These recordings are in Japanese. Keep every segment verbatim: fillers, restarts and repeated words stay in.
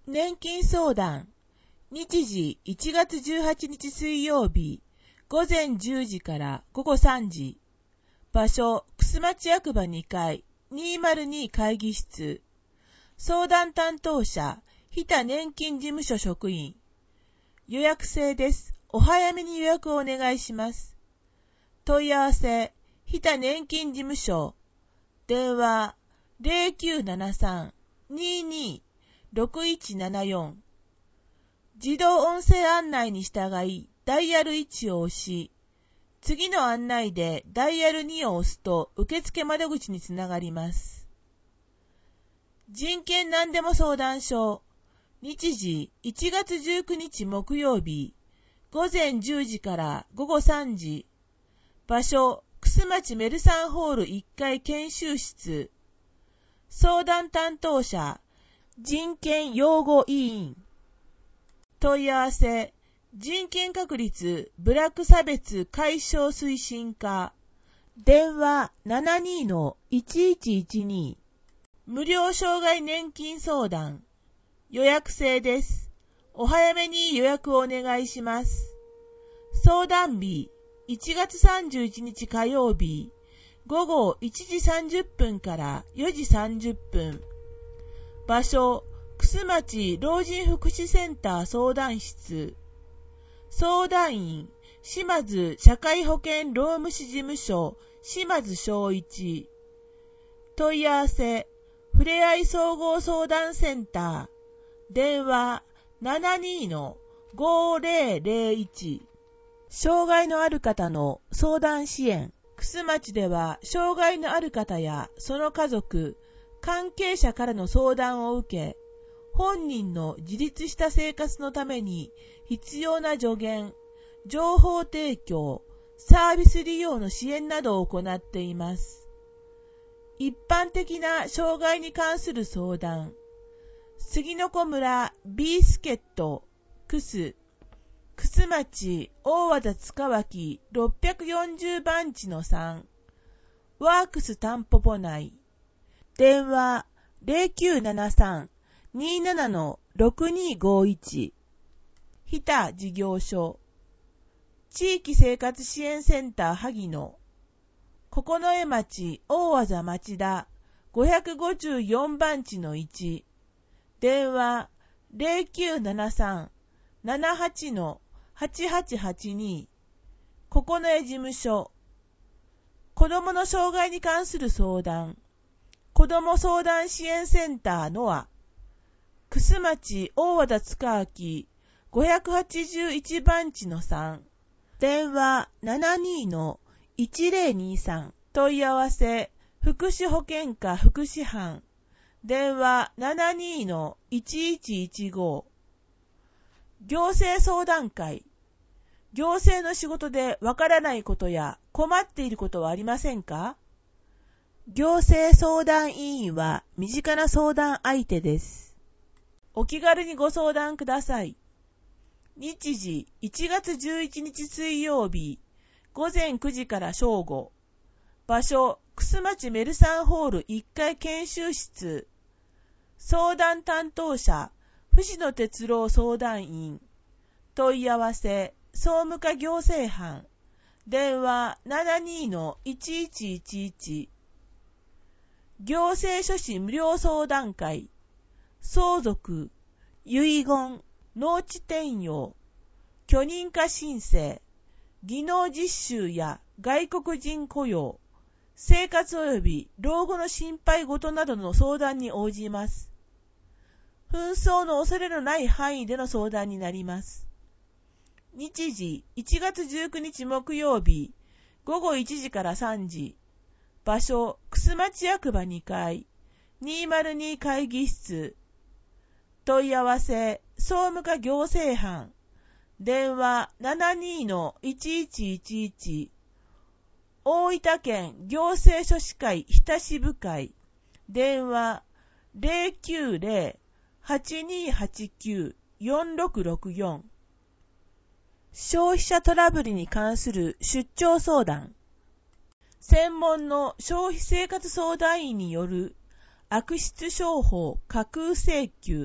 年金相談。日時いちがつじゅうはちにち水曜日、午前じゅうじから午後さんじ。場所、楠町役場にかい、にひゃくに会議室。相談担当者、日田年金事務所職員。予約制です。お早めに予約をお願いします。問い合わせ、日田年金事務所。電話、ゼロきゅうななさん にーにー ろくいちななよん。自動音声案内に従い、ダイヤルいちを押し、次の案内でダイヤルにを押すと受付窓口につながります。人権何でも相談所。日時いちがつじゅうくにち木曜日、午前じゅうじから午後さんじ。場所、楠町メルサンホールいっかい研修室。相談担当者、人権擁護委員。問い合わせ、人権確立ブラック差別解消推進課。電話 ななにーのいちいちいちに。無料障害年金相談。予約制です。お早めに予約をお願いします。相談日、いちがつさんじゅういちにち火曜日、午後いちじさんじゅっぷんからよじさんじゅっぷん。場所、楠町老人福祉センター相談室。相談員、島津社会保険労務士事務所、島津正一。問い合わせ、ふれあい総合相談センター。電話 ななにーのごぜろぜろいち。障害のある方の相談支援。楠町では、障害のある方やその家族、関係者からの相談を受け、本人の自立した生活のために必要な助言、情報提供、サービス利用の支援などを行っています。一般的な障害に関する相談。杉の子村 B 助っ人、楠、楠町大和田塚脇ろっぴゃくよんじゅうばんちのさん。ワークスタンポポ内。電話ゼロきゅうななさん にーななのろくにーごいち。日田事業所。地域生活支援センター萩野。九重町大和田町田ごひゃくごじゅうよんばんちのいち。電話ゼロきゅうななさん ななはちのはちはちはちに。九重事務所。子どもの障害に関する相談。子ども相談支援センターノア。楠町大和田塚脇ごひゃくはちじゅういちばんちのさん。電話 ななにーのいちぜろにさん。問い合わせ、福祉保健課福祉班。電話 ななにーのいちいちいちご。行政相談会。行政の仕事でわからないことや困っていることはありませんか？行政相談委員は身近な相談相手です。お気軽にご相談ください。日時いちがつじゅういちにち水曜日、午前くじから正午。場所、楠町メルサンホールいっかい研修室。相談担当者、藤野哲郎相談員。問い合わせ、総務課行政班。電話 ななにーのいちいちいちいち。行政書士無料相談会。相続、遺言、農地転用、許認可申請、技能実習や外国人雇用、生活及び老後の心配事などの相談に応じます。紛争の恐れのない範囲での相談になります。日時いちがつじゅうくにち木曜日、午後いちじからさんじ。場所、楠町役場にかい、にひゃくに会議室。問い合わせ、総務課行政班。電話 ななにーのいちいちいちいち。大分県行政書士会日田支部会。電話ゼロきゅうゼロ はちにーはちきゅう よんろくろくよん。消費者トラブルに関する出張相談。専門の消費生活相談員による悪質商法架空請求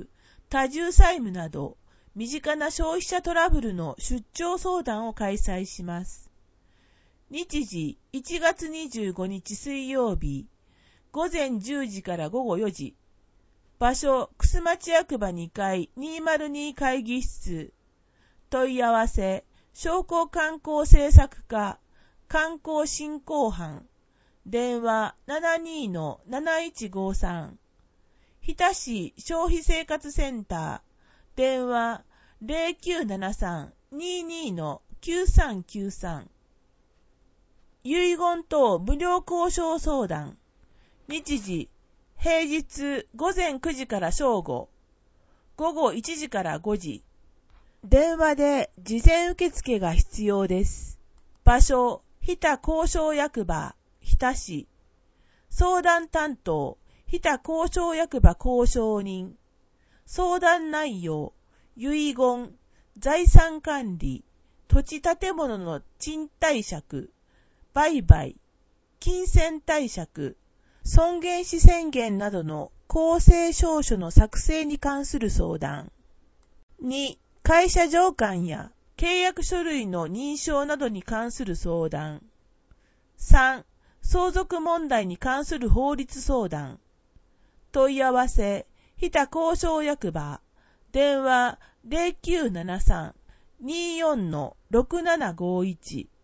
多重債務など、身近な消費者トラブルの出張相談を開催します。日時いちがつにじゅうごにち水曜日、ごぜんじゅうじからごごよじ。場所、楠町役場にかいにひゃくに会議室。問い合わせ、商工観光政策課、観光振興班。電話 ななにーのなないちごさん。日田市消費生活センター。電話 ゼロきゅうななさん にーにーのきゅうさんきゅうさん。遺言等無料交渉相談。日時、平日ごぜんくじから正午、午後いちじからごじ。電話で事前受付が必要です。場所、日田交渉役場、日田市。相談担当、日田交渉役場交渉人。相談内容、遺言、財産管理、土地建物の賃貸借、売買、金銭貸借、尊厳死宣言などの公正証書の作成に関する相談。に、会社条款や契約書類の認証などに関する相談。さん、相続問題に関する法律相談。問い合わせ、日田交渉役場、電話 ゼロきゅうななさん にーよんのろくななごいち。